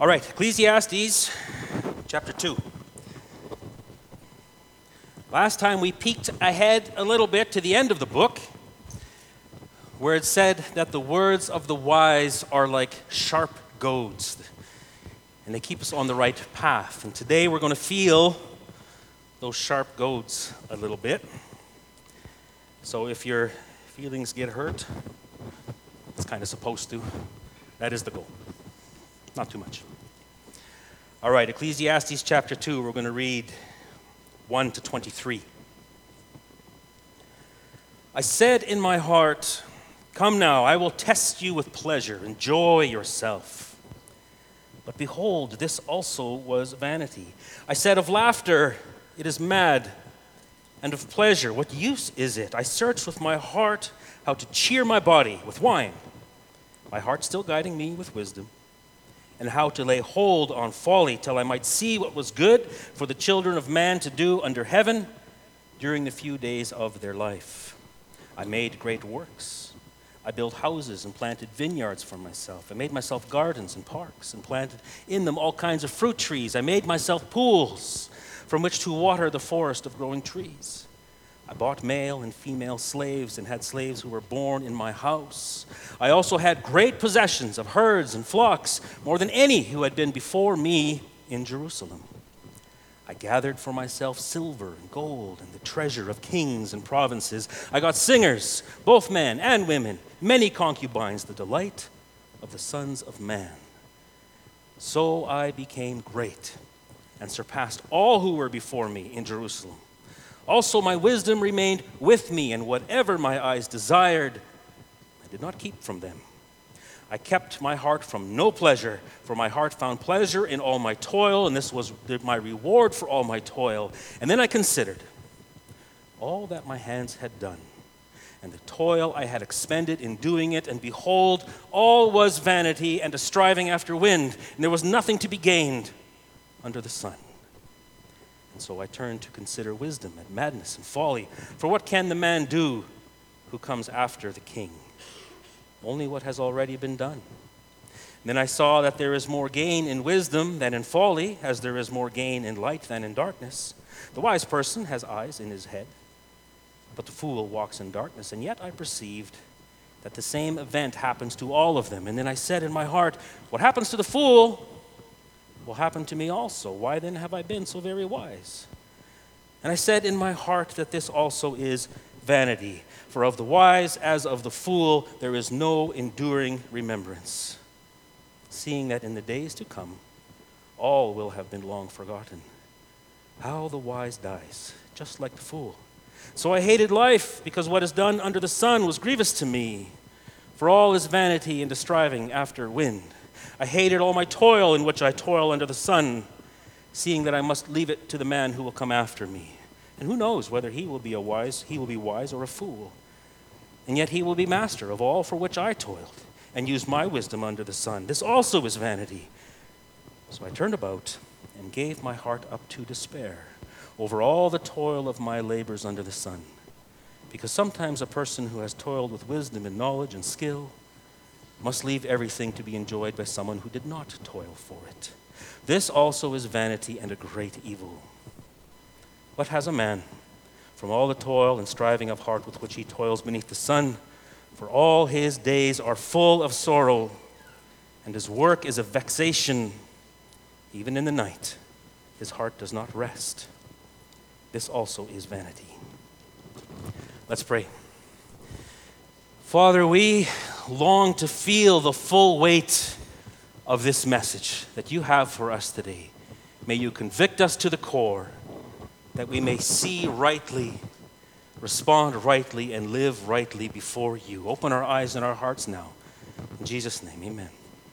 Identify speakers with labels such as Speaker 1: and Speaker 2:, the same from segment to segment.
Speaker 1: All right, Ecclesiastes chapter 2. Last time we peeked ahead a little bit to the end of the book, where it said that the words of the wise are like sharp goads, and they keep us on the right path. And today we're going to feel those sharp goads a little bit. So if your feelings get hurt, it's kind of supposed to. That is the goal. Not too much. All right, Ecclesiastes chapter 2, we're going to read 1 to 23. I said in my heart, "Come now, I will test you with pleasure. Enjoy yourself." But behold, this also was vanity. I said of laughter, "It is mad," and of pleasure, "What use is it?" I searched with my heart how to cheer my body with wine, my heart still guiding me with wisdom, and how to lay hold on folly till I might see what was good for the children of man to do under heaven during the few days of their life. I made great works. I built houses and planted vineyards for myself. I made myself gardens and parks and planted in them all kinds of fruit trees. I made myself pools from which to water the forest of growing trees. I bought male and female slaves and had slaves who were born in my house. I also had great possessions of herds and flocks, more than any who had been before me in Jerusalem. I gathered for myself silver and gold and the treasure of kings and provinces. I got singers, both men and women, many concubines, the delight of the sons of man. So I became great and surpassed all who were before me in Jerusalem. Also my wisdom remained with me, and whatever my eyes desired, I did not keep from them. I kept my heart from no pleasure, for my heart found pleasure in all my toil, and this was my reward for all my toil. And then I considered all that my hands had done, and the toil I had expended in doing it, and behold, all was vanity and a striving after wind, and there was nothing to be gained under the sun. And so I turned to consider wisdom and madness and folly. For what can the man do who comes after the king? Only what has already been done. And then I saw that there is more gain in wisdom than in folly, as there is more gain in light than in darkness. The wise person has eyes in his head, but the fool walks in darkness. And yet I perceived that the same event happens to all of them. And then I said in my heart, what happens to the fool will happen to me also. Why then have I been so very wise? And I said in my heart that this also is vanity. For of the wise as of the fool there is no enduring remembrance, seeing that in the days to come all will have been long forgotten. How the wise dies, just like the fool. So I hated life, because what is done under the sun was grievous to me. For all is vanity and a striving after wind. I hated all my toil in which I toil under the sun, seeing that I must leave it to the man who will come after me. And who knows whether he will be wise or a fool. And yet he will be master of all for which I toiled and used my wisdom under the sun. This also is vanity. So I turned about and gave my heart up to despair over all the toil of my labors under the sun. Because sometimes a person who has toiled with wisdom and knowledge and skill must leave everything to be enjoyed by someone who did not toil for it. This also is vanity and a great evil. What has a man from all the toil and striving of heart with which he toils beneath the sun? For all his days are full of sorrow, and his work is a vexation. Even in the night, his heart does not rest. This also is vanity. Let's pray. Father, we long to feel the full weight of this message that you have for us today. May you convict us to the core, that we may see rightly, respond rightly, and live rightly before you. Open our eyes and our hearts now. In Jesus' name, amen.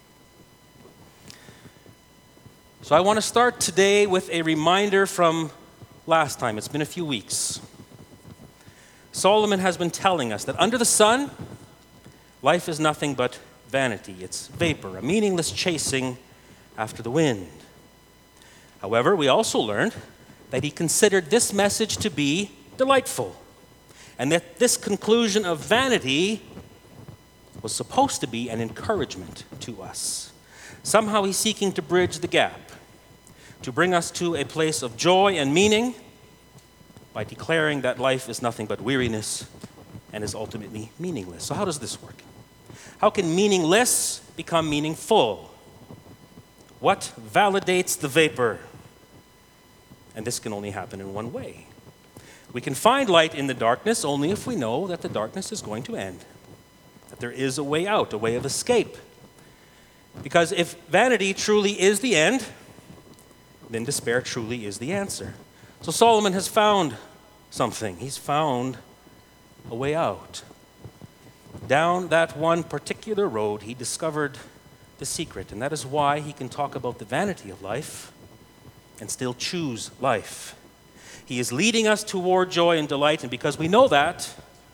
Speaker 1: So I want to start today with a reminder from last time. It's been a few weeks. Solomon has been telling us that under the sun, life is nothing but vanity. It's vapor, a meaningless chasing after the wind. However, we also learned that he considered this message to be delightful, and that this conclusion of vanity was supposed to be an encouragement to us. Somehow he's seeking to bridge the gap, to bring us to a place of joy and meaning by declaring that life is nothing but weariness and is ultimately meaningless. So how does this work? How can meaningless become meaningful? What validates the vapor? And this can only happen in one way. We can find light in the darkness only if we know that the darkness is going to end, that there is a way out, a way of escape. Because if vanity truly is the end, then despair truly is the answer. So Solomon has found something. He's found a way out. Down that one particular road, he discovered the secret, and that is why he can talk about the vanity of life and still choose life. He is leading us toward joy and delight, and because we know that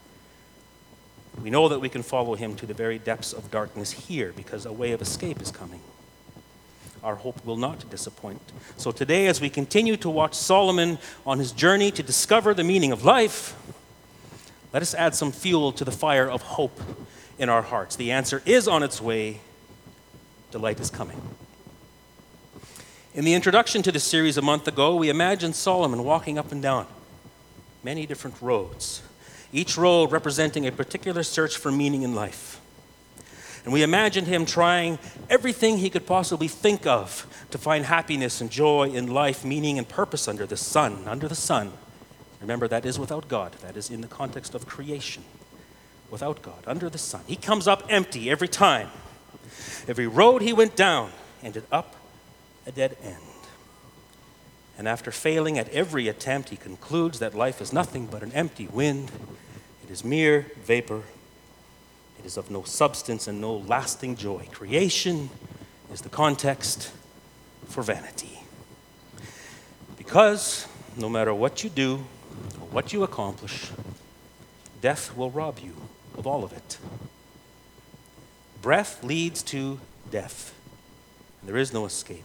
Speaker 1: we can follow him to the very depths of darkness here, because a way of escape is coming. Our hope will not disappoint. So today, as we continue to watch Solomon on his journey to discover the meaning of life, let us add some fuel to the fire of hope in our hearts. The answer is on its way. Delight is coming. In the introduction to this series a month ago, we imagined Solomon walking up and down many different roads, each road representing a particular search for meaning in life. And we imagined him trying everything he could possibly think of to find happiness and joy in life, meaning and purpose under the sun. Under the sun. Remember, that is without God. That is in the context of creation. Without God, under the sun. He comes up empty every time. Every road he went down ended up a dead end. And after failing at every attempt, he concludes that life is nothing but an empty wind. It is mere vapor. It is of no substance and no lasting joy. Creation is the context for vanity. Because no matter what you do or what you accomplish, death will rob you of all of it. Breath leads to death. And there is no escape.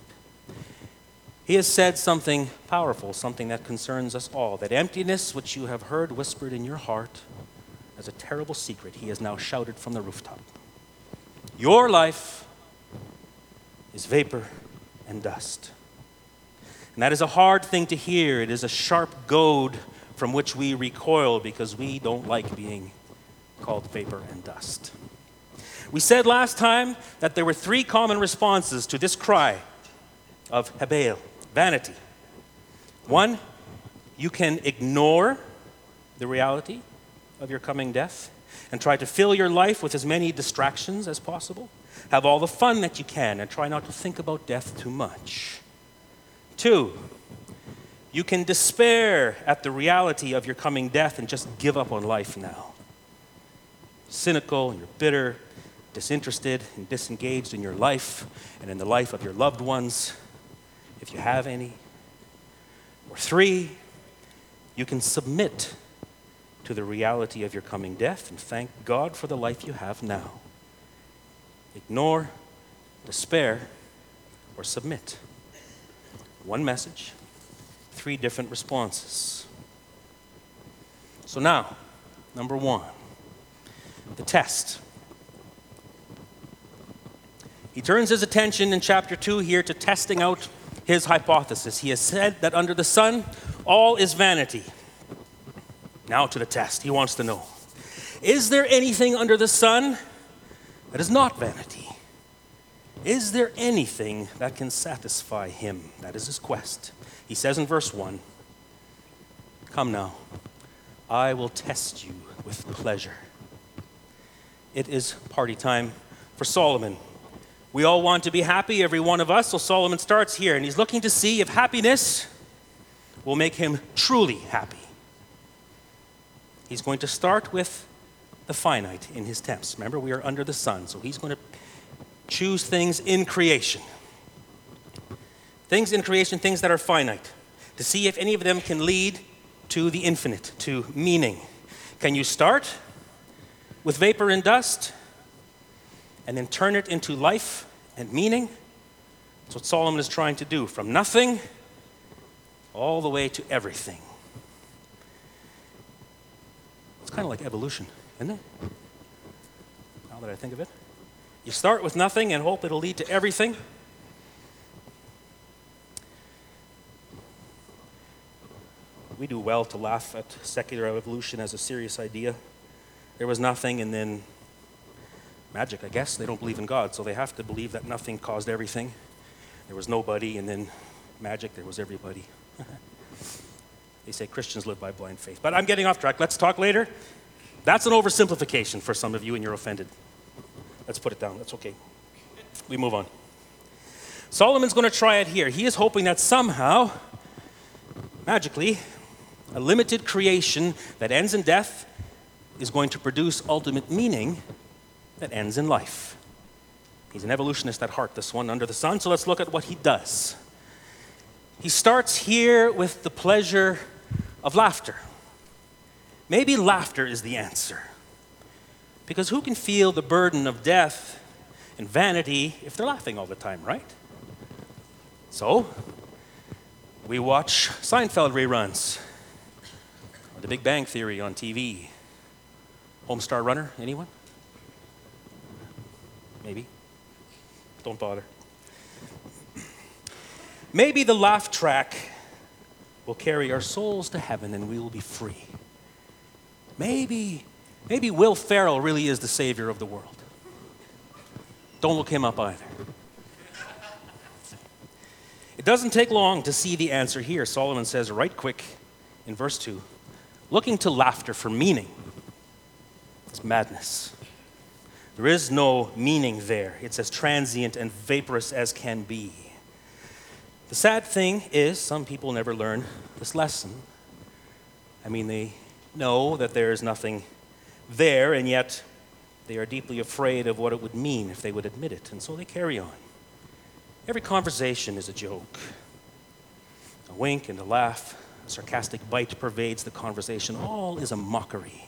Speaker 1: He has said something powerful, something that concerns us all. That emptiness which you have heard whispered in your heart as a terrible secret, he has now shouted from the rooftop. Your life is vapor and dust. And that is a hard thing to hear. It is a sharp goad from which we recoil because we don't like being called vapor and dust. We said last time that there were three common responses to this cry of Hebel, vanity. One, you can ignore the reality of your coming death and try to fill your life with as many distractions as possible. Have all the fun that you can and try not to think about death too much. Two, you can despair at the reality of your coming death and just give up on life now. Cynical and you're bitter, disinterested and disengaged in your life and in the life of your loved ones, if you have any. Or three, you can submit to the reality of your coming death and thank God for the life you have now. Ignore, despair, or submit. One message, three different responses. So now, number one, the test. He turns his attention in chapter 2 here to testing out his hypothesis. He has said that under the sun, all is vanity. Now to the test. He wants to know, is there anything under the sun that is not vanity? Is there anything that can satisfy him? That is his quest. He says in verse 1, come now, I will test you with pleasure. It is party time for Solomon. We all want to be happy, every one of us, so Solomon starts here, and he's looking to see if happiness will make him truly happy. He's going to start with the finite in his attempts. Remember, we are under the sun, so he's going to choose things in creation. Things in creation, things that are finite, to see if any of them can lead to the infinite, to meaning. Can you start with vapor and dust and then turn it into life and meaning? That's what Solomon is trying to do, from nothing all the way to everything. It's kind of like evolution, isn't it? Now that I think of it. You start with nothing and hope it'll lead to everything. We do well to laugh at secular evolution as a serious idea. There was nothing and then magic, I guess. They don't believe in God, so they have to believe that nothing caused everything. There was nobody and then magic, there was everybody. They say Christians live by blind faith. But I'm getting off track. Let's talk later. That's an oversimplification for some of you and you're offended. Let's put it down. That's okay. We move on. Solomon's going to try it here. He is hoping that somehow, magically, a limited creation that ends in death is going to produce ultimate meaning that ends in life. He's an evolutionist at heart, this one, under the sun. So let's look at what he does. He starts here with the pleasure of laughter. Maybe laughter is the answer. Because who can feel the burden of death and vanity if they're laughing all the time, right? So, we watch Seinfeld reruns, or The Big Bang Theory on TV. Homestar Runner, anyone? Maybe. Don't bother. Maybe the laugh track will carry our souls to heaven and we will be free. Maybe Will Ferrell really is the savior of the world. Don't look him up either. It doesn't take long to see the answer here. Solomon says right quick in verse 2, looking to laughter for meaning. It's madness. There is no meaning there. It's as transient and vaporous as can be. The sad thing is some people never learn this lesson. I mean, they know that there is nothing there, and yet they are deeply afraid of what it would mean if they would admit it, and so they carry on. Every conversation is a joke. A wink and a laugh, a sarcastic bite pervades the conversation. All is a mockery.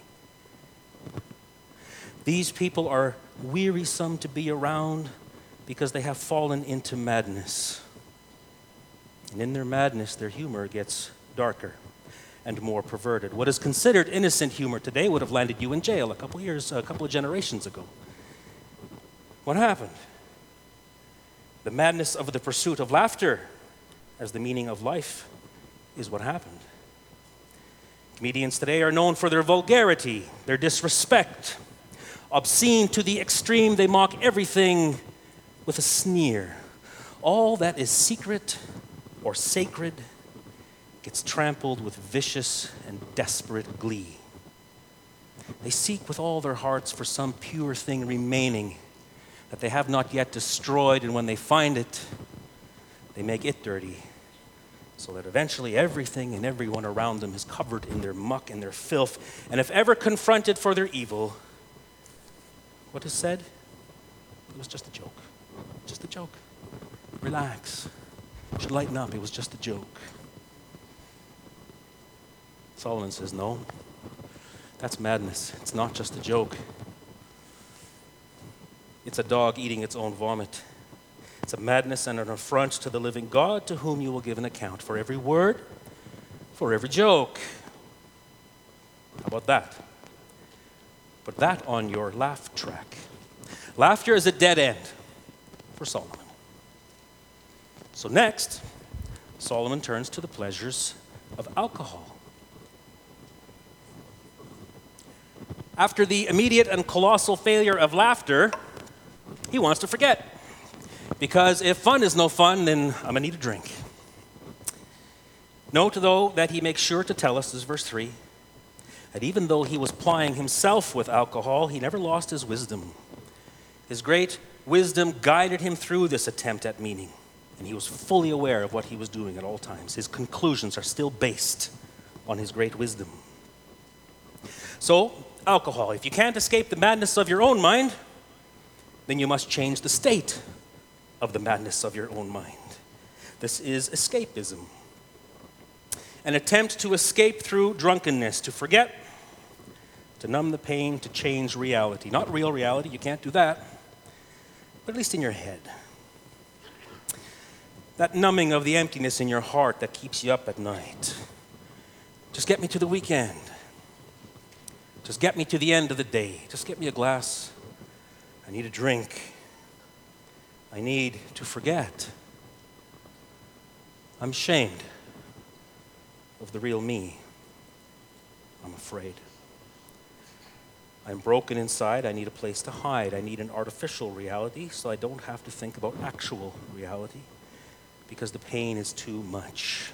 Speaker 1: These people are wearisome to be around because they have fallen into madness. And in their madness, their humor gets darker and more perverted. What is considered innocent humor today would have landed you in jail a couple of generations ago. What happened? The madness of the pursuit of laughter as the meaning of life is what happened. Comedians today are known for their vulgarity, their disrespect. Obscene to the extreme, they mock everything with a sneer. All that is secret or sacred gets trampled with vicious and desperate glee. They seek with all their hearts for some pure thing remaining that they have not yet destroyed, and when they find it, they make it dirty, so that eventually everything and everyone around them is covered in their muck and their filth, and if ever confronted for their evil, what is said? It was just a joke. Just a joke. Relax. You should lighten up. It was just a joke. Solomon says, no, that's madness. It's not just a joke. It's a dog eating its own vomit. It's a madness and an affront to the living God, to whom you will give an account for every word, for every joke. How about that? Put that on your laugh track. Laughter is a dead end for Solomon. So next, Solomon turns to the pleasures of alcohol. After the immediate and colossal failure of laughter, he wants to forget. Because if fun is no fun, then I'm going to need a drink. Note, though, that he makes sure to tell us, this is verse 3, that even though he was plying himself with alcohol, he never lost his wisdom. His great wisdom guided him through this attempt at meaning, and he was fully aware of what he was doing at all times. His conclusions are still based on his great wisdom. So, alcohol. If you can't escape the madness of your own mind, then you must change the state of the madness of your own mind. This is escapism. An attempt to escape through drunkenness, to forget, to numb the pain, to change reality. Not real reality, you can't do that, but at least in your head. That numbing of the emptiness in your heart that keeps you up at night. Just get me to the weekend. Just get me to the end of the day. Just get me a glass. I need a drink. I need to forget. I'm ashamed of the real me. I'm afraid. I'm broken inside. I need a place to hide. I need an artificial reality so I don't have to think about actual reality because the pain is too much.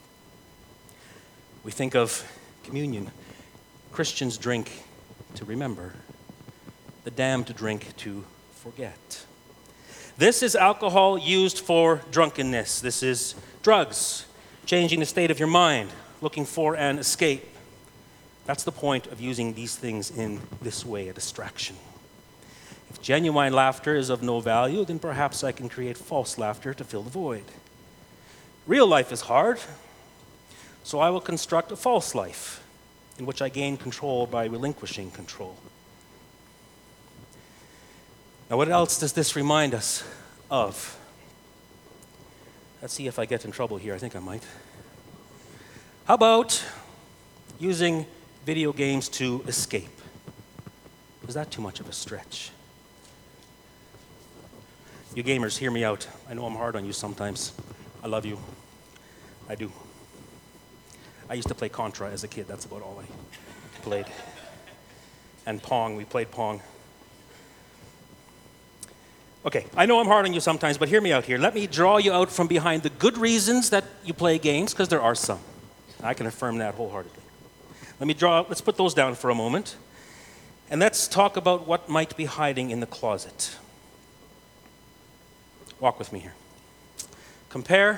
Speaker 1: We think of communion. Christians drink to remember. The damned drink to forget. This is alcohol used for drunkenness. This is drugs, changing the state of your mind, looking for an escape. That's the point of using these things in this way, a distraction. If genuine laughter is of no value, then perhaps I can create false laughter to fill the void. Real life is hard, so I will construct a false life in which I gain control by relinquishing control. Now, what else does this remind us of? Let's see if I get in trouble here. I think I might. How about using video games to escape? Is that too much of a stretch? You gamers, hear me out. I know I'm hard on you sometimes. I love you. I do. I used to play Contra as a kid. That's about all I played. And Pong. We played Pong. Okay, I know I'm hard on you sometimes, but hear me out here. Let me draw you out from behind the good reasons that you play games, because there are some. I can affirm that wholeheartedly. Let's put those down for a moment. And let's talk about what might be hiding in the closet. Walk with me here. Compare,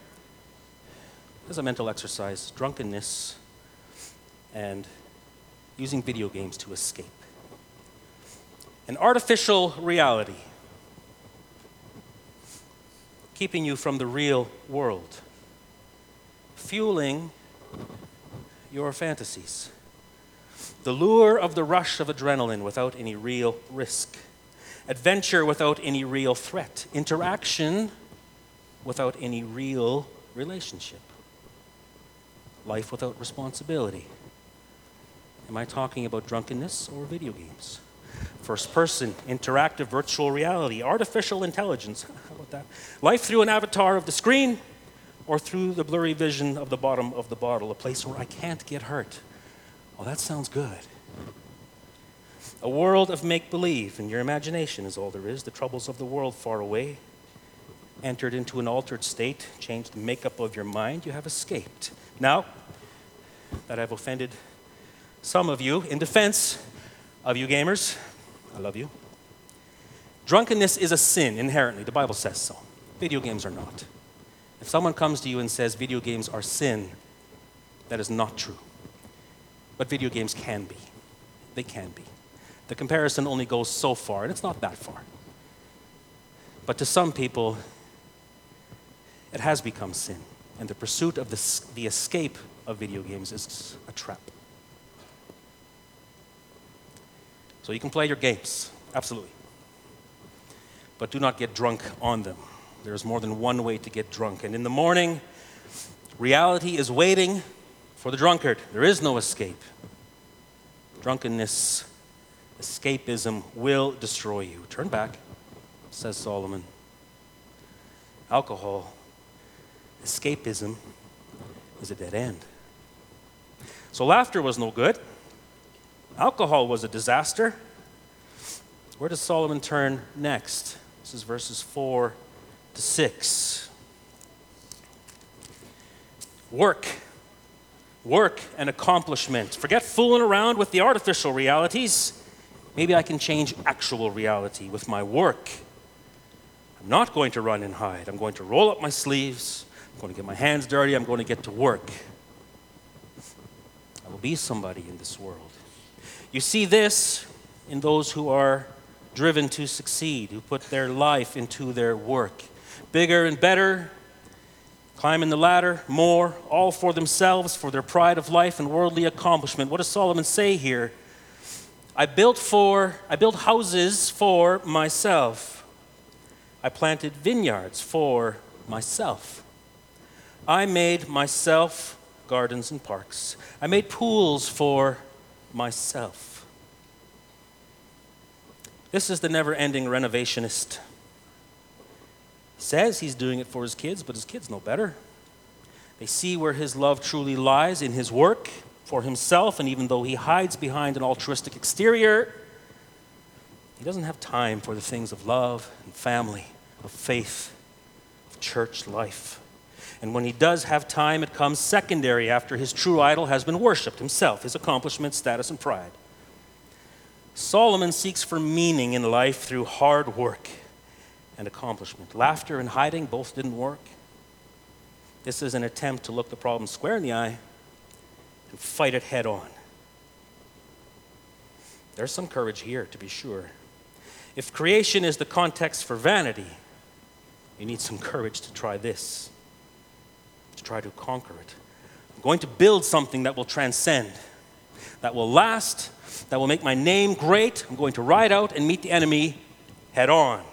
Speaker 1: as a mental exercise, drunkenness and using video games to escape. An artificial reality, keeping you from the real world, fueling your fantasies. The lure of the rush of adrenaline without any real risk. Adventure without any real threat. Interaction without any real relationship. Life without responsibility. Am I talking about drunkenness or video games? First person, interactive virtual reality, artificial intelligence. How about that? Life through an avatar of the screen or through the blurry vision of the bottom of the bottle, a place where I can't get hurt. Oh, that sounds good. A world of make-believe, and your imagination is all there is. The troubles of the world far away. Entered into an altered state, changed the makeup of your mind, you have escaped. Now, that I've offended some of you, in defense of you gamers, I love you. Drunkenness is a sin inherently. The Bible says so. Video games are not. If someone comes to you and says video games are sin, that is not true. But video games can be. They can be. The comparison only goes so far, and it's not that far. But to some people, it has become sin. And the pursuit of the escape of video games is a trap. So you can play your games, absolutely. But do not get drunk on them. There's more than one way to get drunk. And in the morning, reality is waiting for the drunkard. There is no escape. Drunkenness, escapism will destroy you. Turn back, says Solomon. Alcohol, escapism is a dead end. So laughter was no good. Alcohol was a disaster. Where does Solomon turn next? This is verses 4 to 6. Work and accomplishment. Forget fooling around with the artificial realities. Maybe I can change actual reality with my work. I'm not going to run and hide. I'm going to roll up my sleeves. I'm going to get my hands dirty. I'm going to get to work. I will be somebody in this world. You see this in those who are driven to succeed, who put their life into their work. Bigger and better, climbing the ladder, more, all for themselves, for their pride of life and worldly accomplishment. What does Solomon say here? I built houses for myself. I planted vineyards for myself. I made myself gardens and parks. I made pools for myself. This is the never-ending renovationist. He says he's doing it for his kids, but his kids know better. They see where his love truly lies in his work for himself, and even though he hides behind an altruistic exterior, he doesn't have time for the things of love and family, of faith, of church life. And when he does have time, it comes secondary after his true idol has been worshipped, himself, his accomplishments, status, and pride. Solomon seeks for meaning in life through hard work and accomplishment. Laughter and hiding both didn't work. This is an attempt to look the problem square in the eye and fight it head on. There's some courage here, to be sure. If creation is the context for vanity, you need some courage to try this, to try to conquer it. I'm going to build something that will transcend, that will last, that will make my name great. I'm going to ride out and meet the enemy head on.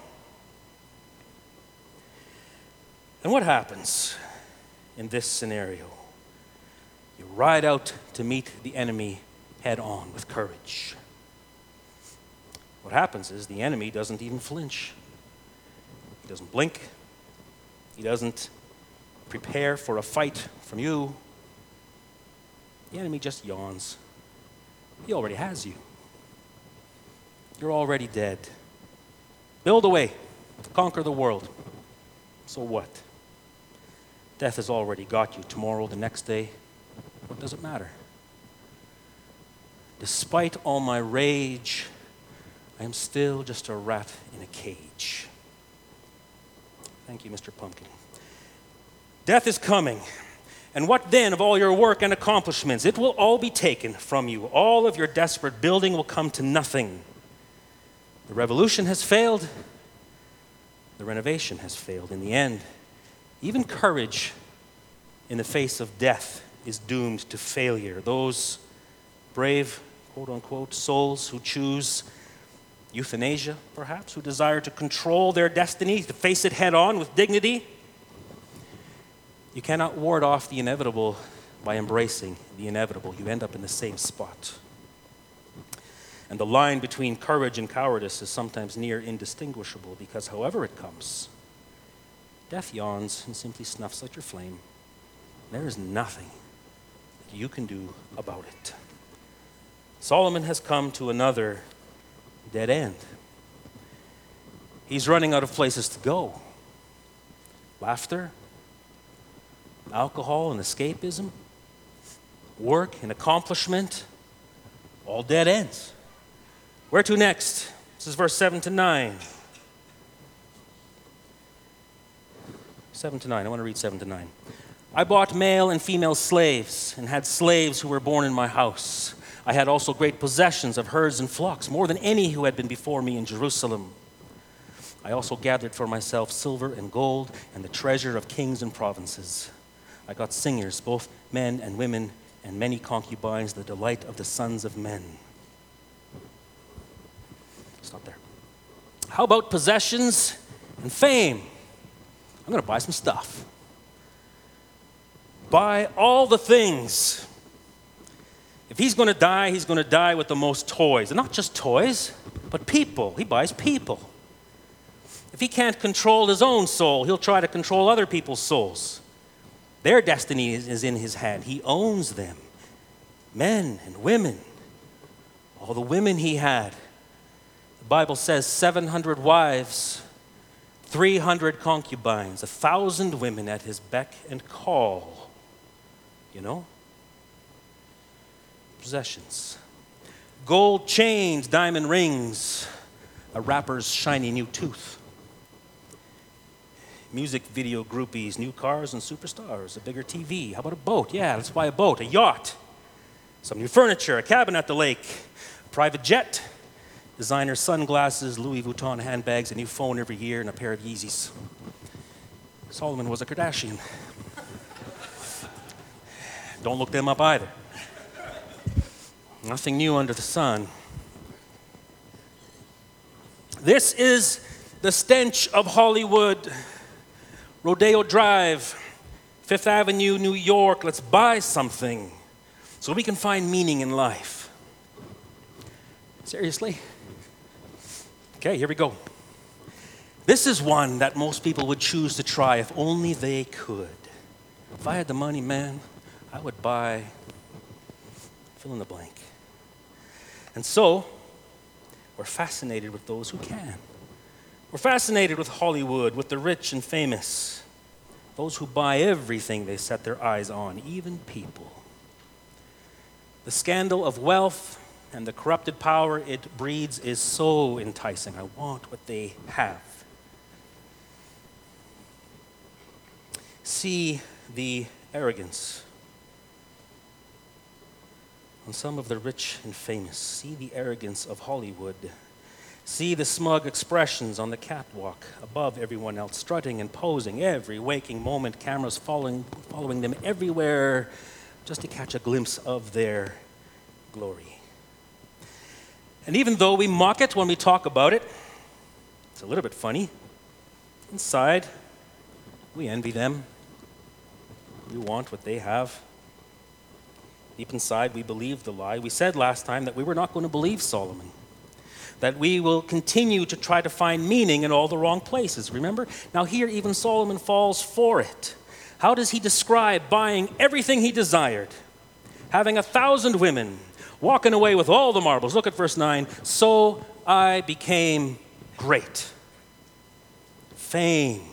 Speaker 1: And what happens in this scenario? You ride out to meet the enemy head on with courage. What happens is the enemy doesn't even flinch. He doesn't blink. He doesn't prepare for a fight from you. The enemy just yawns. He already has you. You're already dead. Build away. Conquer the world. So what? Death has already got you. Tomorrow, the next day, what does it matter? Despite all my rage, I am still just a rat in a cage. Thank you, Mr. Pumpkin. Death is coming. And what then of all your work and accomplishments? It will all be taken from you. All of your desperate building will come to nothing. The revolution has failed. The renovation has failed. In the end, even courage in the face of death is doomed to failure. Those brave, quote-unquote, souls who choose euthanasia, perhaps, who desire to control their destiny, to face it head-on with dignity. You cannot ward off the inevitable by embracing the inevitable. You end up in the same spot. And the line between courage and cowardice is sometimes near indistinguishable because however it comes, death yawns and simply snuffs out your flame. There is nothing that you can do about it. Solomon has come to another dead end. He's running out of places to go. Laughter, alcohol and escapism, work and accomplishment, all dead ends. Where to next? This is verse 7 to 9. 7 to 9. I want to read 7 to 9. I bought male and female slaves and had slaves who were born in my house. I had also great possessions of herds and flocks, more than any who had been before me in Jerusalem. I also gathered for myself silver and gold and the treasure of kings and provinces. I got singers, both men and women, and many concubines, the delight of the sons of men. Stop there. How about possessions and fame? I'm going to buy some stuff. Buy all the things. If he's going to die with the most toys. And not just toys, but people. He buys people. If he can't control his own soul, he'll try to control other people's souls. Their destiny is in his hand. He owns them. Men and women. All the women he had. The Bible says 700 wives, 300 concubines, 1,000 women at his beck and call. You know? Possessions. Gold chains, diamond rings, a rapper's shiny new tooth. Music video groupies, new cars and superstars, a bigger TV. How about a boat? Yeah, let's buy a boat, a yacht, some new furniture, a cabin at the lake, a private jet, designer sunglasses, Louis Vuitton handbags, a new phone every year, and a pair of Yeezys. Solomon was a Kardashian. Don't look them up either. Nothing new under the sun. This is the stench of Hollywood. Rodeo Drive, Fifth Avenue, New York. Let's buy something so we can find meaning in life. Seriously? Okay, here we go. This is one that most people would choose to try if only they could. If I had the money, man, I would buy fill in the blank. And so, we're fascinated with those who can. We're fascinated with Hollywood, with the rich and famous, those who buy everything they set their eyes on, even people. The scandal of wealth and the corrupted power it breeds is so enticing. I want what they have. See the arrogance on some of the rich and famous. See the arrogance of Hollywood. See the smug expressions on the catwalk above everyone else, strutting and posing every waking moment, cameras following them everywhere just to catch a glimpse of their glory. And even though we mock it when we talk about it, it's a little bit funny. Inside, we envy them. We want what they have. Deep inside, we believe the lie. We said last time that we were not going to believe Solomon, that we will continue to try to find meaning in all the wrong places. Remember? Now here, even Solomon falls for it. How does he describe buying everything he desired? Having 1,000 women, walking away with all the marbles. Look at verse 9. So I became great. Fame.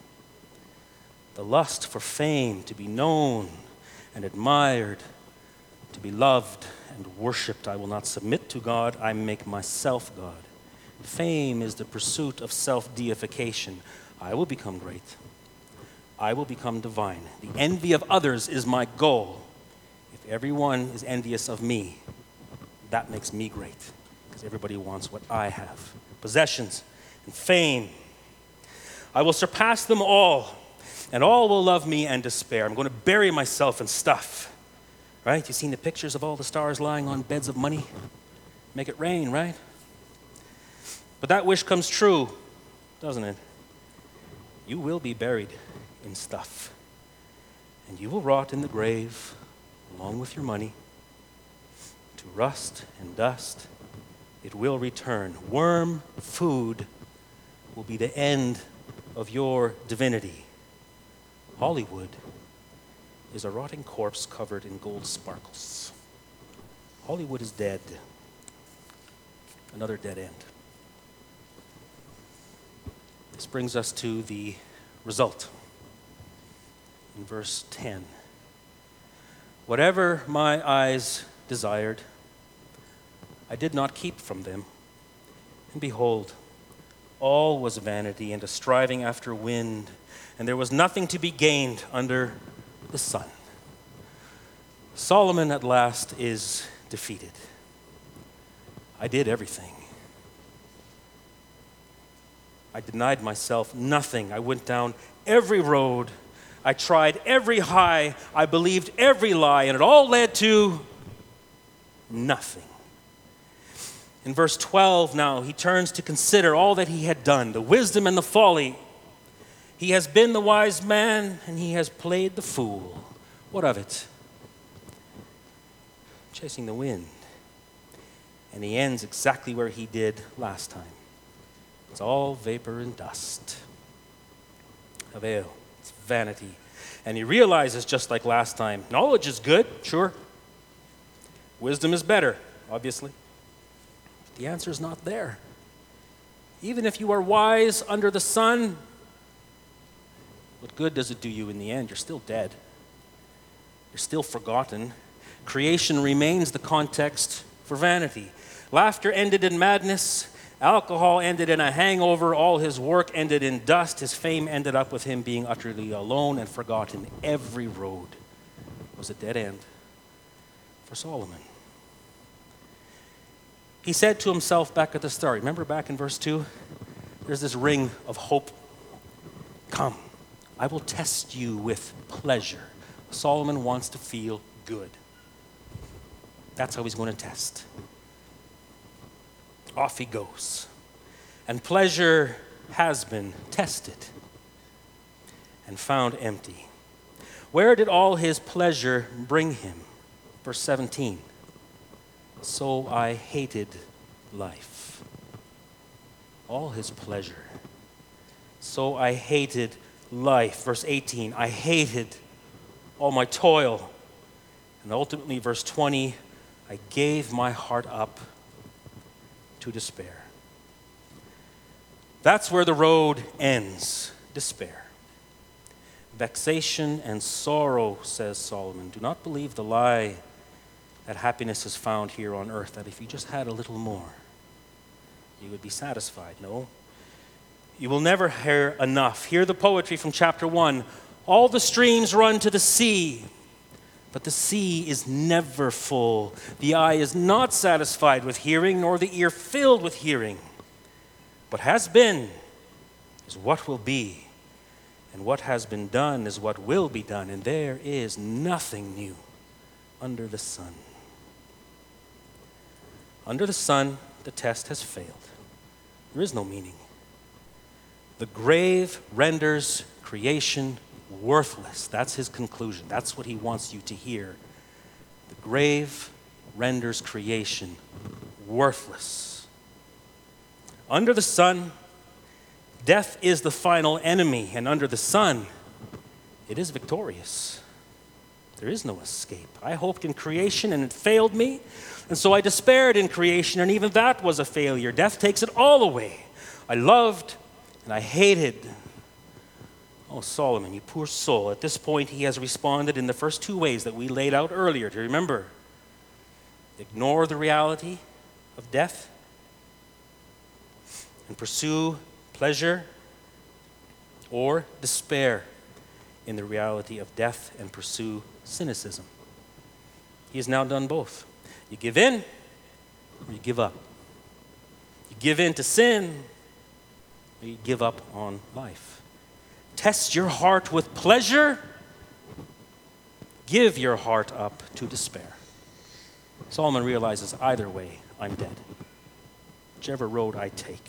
Speaker 1: The lust for fame, to be known and admired, to be loved and worshipped. I will not submit to God, I make myself God. Fame is the pursuit of self-deification. I will become great. I will become divine. The envy of others is my goal. If everyone is envious of me, that makes me great, because everybody wants what I have. Possessions and fame. I will surpass them all, and all will love me and despair. I'm going to bury myself in stuff. Right? You've seen the pictures of all the stars lying on beds of money? Make it rain, right? But that wish comes true, doesn't it? You will be buried in stuff. And you will rot in the grave along with your money to rust and dust. It will return. Worm food will be the end of your divinity. Hollywood is a rotting corpse covered in gold sparkles. Hollywood is dead. Another dead end. This brings us to the result. In verse 10. Whatever my eyes desired, I did not keep from them. And behold, all was vanity and a striving after wind, and there was nothing to be gained under the sun. Solomon at last is defeated. I did everything. I denied myself nothing. I went down every road. I tried every high. I believed every lie, and it all led to nothing. In verse 12 now, he turns to consider all that he had done, the wisdom and the folly. He has been the wise man, and he has played the fool. What of it? Chasing the wind. And he ends exactly where he did last time. It's all vapor and dust. A veil. It's vanity. And he realizes, just like last time, knowledge is good, sure. Wisdom is better, obviously. But the answer is not there. Even if you are wise under the sun, what good does it do you in the end? You're still dead. You're still forgotten. Creation remains the context for vanity. Laughter ended in madness. Alcohol ended in a hangover. All his work ended in dust. His fame ended up with him being utterly alone and forgotten. Every road was a dead end for Solomon. He said to himself back at the start, remember back in verse 2? There's this ring of hope. Come, I will test you with pleasure. Solomon wants to feel good. That's how he's going to test. Off he goes. And pleasure has been tested and found empty. Where did all his pleasure bring him? Verse 17. So I hated life. All his pleasure. So I hated life. Verse 18, I hated all my toil. And ultimately, verse 20, I gave my heart up to despair. That's where the road ends, despair. Vexation and sorrow, says Solomon. Do not believe the lie that happiness is found here on earth, that if you just had a little more, you would be satisfied. No. You will never hear enough. Hear the poetry from chapter 1. All the streams run to the sea, but the sea is never full. The eye is not satisfied with hearing, nor the ear filled with hearing. What has been is what will be, and what has been done is what will be done, and there is nothing new under the sun. Under the sun, the test has failed. There is no meaning. The grave renders creation worthless. That's his conclusion. That's what he wants you to hear. The grave renders creation worthless. Under the sun, death is the final enemy, and under the sun, it is victorious. There is no escape. I hoped in creation, and it failed me, and so I despaired in creation, and even that was a failure. Death takes it all away. I loved, and I hated. Oh, Solomon, you poor soul. At this point, he has responded in the first two ways that we laid out earlier. Do you remember? Ignore the reality of death and pursue pleasure, or despair in the reality of death and pursue cynicism. He has now done both. You give in or you give up. You give in to sin or you give up on life. Test your heart with pleasure. Give your heart up to despair. Solomon realizes either way, I'm dead. Whichever road I take.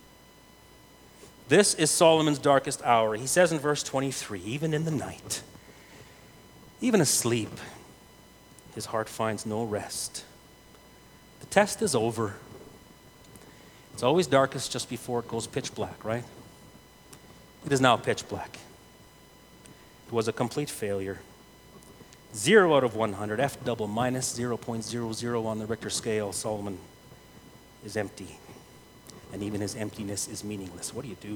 Speaker 1: This is Solomon's darkest hour. He says in verse 23, even in the night, even asleep, his heart finds no rest. The test is over. It's always darkest just before it goes pitch black, right? It is now pitch black. It was a complete failure. 0 out of 100, F double minus 0.00 on the Richter scale. Solomon is empty. And even his emptiness is meaningless. What do you do?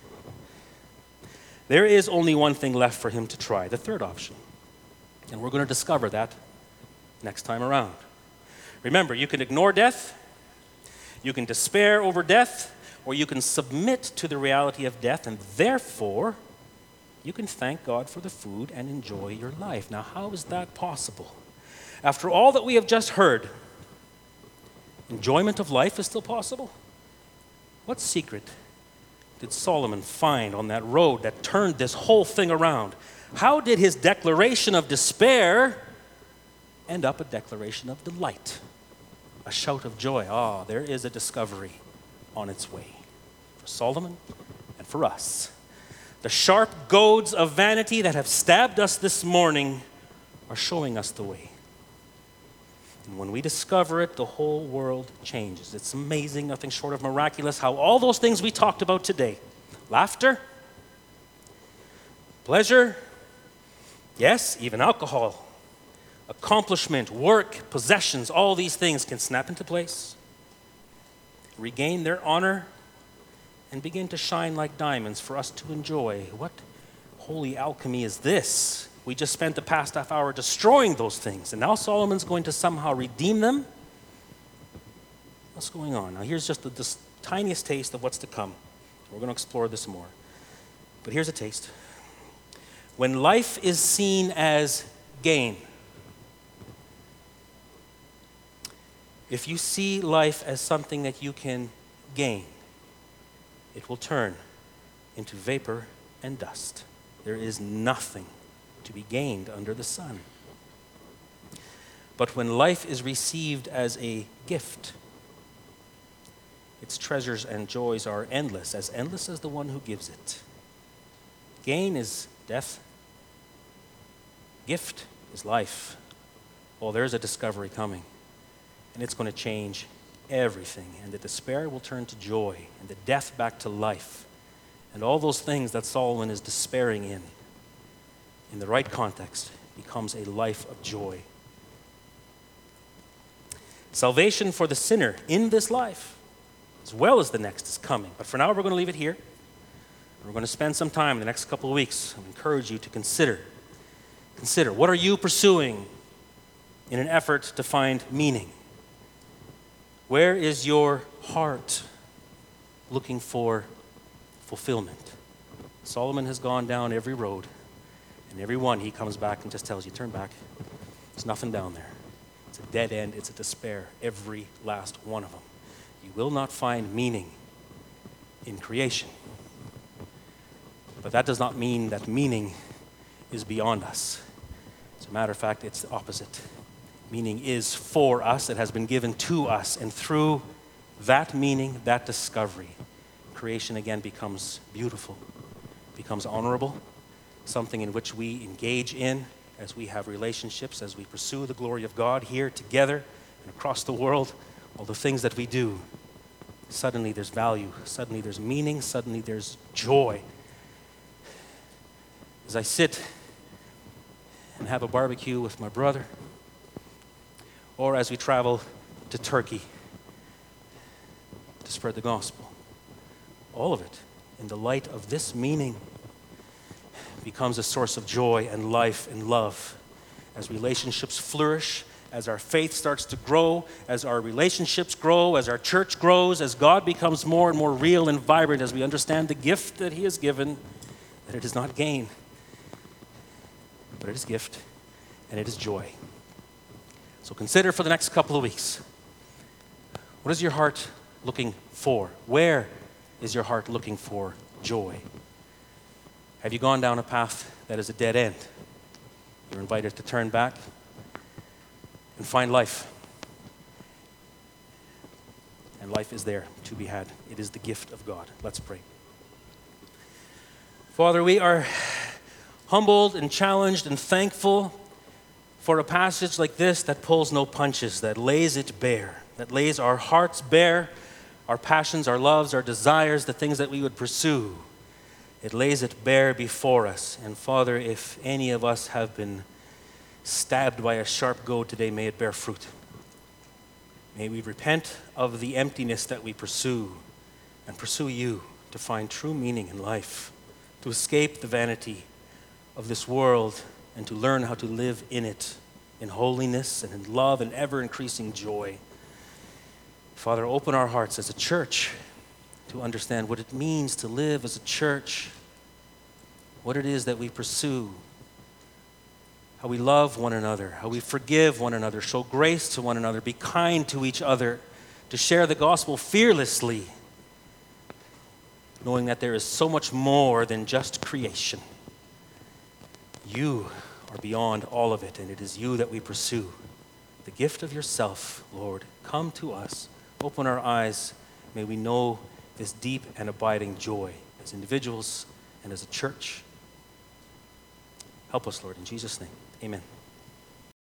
Speaker 1: There is only one thing left for him to try, the third option. And we're going to discover that next time around. Remember, you can ignore death, you can despair over death, or you can submit to the reality of death, and therefore, you can thank God for the food and enjoy your life. Now, how is that possible? After all that we have just heard, enjoyment of life is still possible? What secret did Solomon find on that road that turned this whole thing around? How did his declaration of despair end up a declaration of delight? A shout of joy. Ah, there is a discovery on its way for Solomon and for us. The sharp goads of vanity that have stabbed us this morning are showing us the way. And when we discover it, the whole world changes. It's amazing, nothing short of miraculous, how all those things we talked about today, laughter, pleasure, yes, even alcohol, accomplishment, work, possessions, all these things can snap into place, regain their honor, and begin to shine like diamonds for us to enjoy. What holy alchemy is this? We just spent the past half hour destroying those things, and now Solomon's going to somehow redeem them. What's going on? Now here's just the tiniest taste of what's to come. We're going to explore this more. But here's a taste. When life is seen as gain, if you see life as something that you can gain, it will turn into vapor and dust. There is nothing to be gained under the sun. But when life is received as a gift, its treasures and joys are endless as the one who gives it. Gain is death. Gift is life. Oh, there's a discovery coming. And it's going to change everything. And the despair will turn to joy, and the death back to life. And all those things that Solomon is despairing in the right context, becomes a life of joy. Salvation for the sinner in this life, as well as the next, is coming. But for now, we're going to leave it here. We're going to spend some time in the next couple of weeks. I encourage you to consider, what are you pursuing in an effort to find meaning? Where is your heart looking for fulfillment? Solomon has gone down every road, and every one he comes back and just tells you, turn back. There's nothing down there. It's a dead end. It's a despair. Every last one of them. You will not find meaning in creation. But that does not mean that meaning is beyond us. As a matter of fact, it's the opposite. Meaning is for us. It has been given to us. And through that meaning, that discovery, creation again becomes beautiful, becomes honorable, something in which we engage in as we have relationships, as we pursue the glory of God here together and across the world. All the things that we do, suddenly there's value, suddenly there's meaning, suddenly there's joy. As I sit and have a barbecue with my brother, or as we travel to Turkey to spread the gospel, all of it in the light of this meaning becomes a source of joy and life and love. As relationships flourish, as our faith starts to grow, as our relationships grow, as our church grows, as God becomes more and more real and vibrant, as we understand the gift that He has given, that it is not gain, but it is gift and it is joy. So consider for the next couple of weeks, what is your heart looking for? Where is your heart looking for joy? Have you gone down a path that is a dead end? You're invited to turn back and find life. And life is there to be had. It is the gift of God. Let's pray. Father, we are humbled and challenged and thankful for a passage like this that pulls no punches, that lays it bare, that lays our hearts bare, our passions, our loves, our desires, the things that we would pursue. It lays it bare before us. And Father, if any of us have been stabbed by a sharp goad today, may it bear fruit. May we repent of the emptiness that we pursue and pursue you to find true meaning in life, to escape the vanity of this world and to learn how to live in it, in holiness and in love and ever-increasing joy. Father, open our hearts as a church to understand what it means to live as a church, what it is that we pursue, how we love one another, how we forgive one another, show grace to one another, be kind to each other, to share the gospel fearlessly, knowing that there is so much more than just creation. You are beyond all of it, and it is you that we pursue. The gift of yourself, Lord, come to us. Open our eyes. May we know this deep and abiding joy as individuals and as a church. Help us, Lord, in Jesus' name. Amen.